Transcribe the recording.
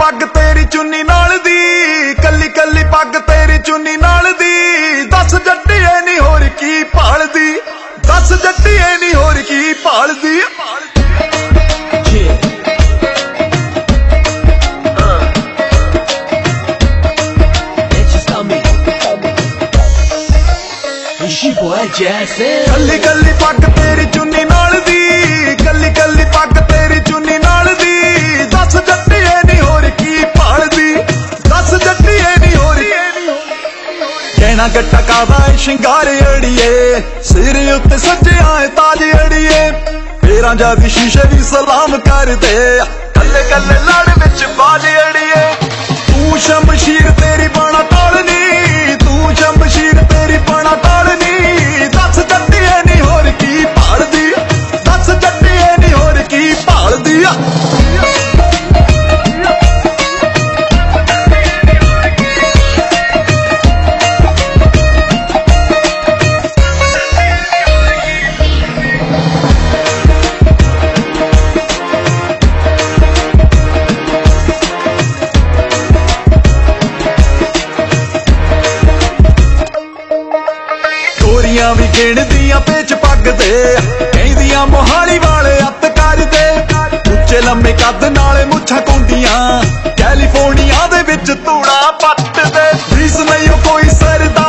पग तेरी चुन्नी नाल दी, कल्ली कल्ली पग तेरी चुन्नी नाल दी। दस जट्टीए नी होर की भालदी, दस जट्टीए नी होर की भालदी। कल्ली कल्ली पग तेरी चुन्नी नाल दी, कल्ली कल्ली पग तेरी चुन्नी नाल दी। दस जट्टीए नी होर की भालदी, दस जट्टीए नी होर। कहना गट्टा कादा शिंगार अड़िए, सिर उत्ते सज्जिया ताज अड़िए। फेरां जादी शीशे भी सलाम कर दे, कल्ले कल्ले लड़ विच बाज अड़िए। तू शमशीर तेरी बाणा तालनी, तू शमशीर तेरी बाणा तालनी। दस जट्टीए नी होर की भालदी, दस जट्टीए नी होर की भालदी। भी गिणदियां पेच पग दे, कहदियां मोहाली वाले अत कर दे। उच्चे लम्मे कद नाले मुछां कुंडियां, कैलीफोर्निया दे विच तूड़ा पत्त दे। फीस नहीं कोई सरदा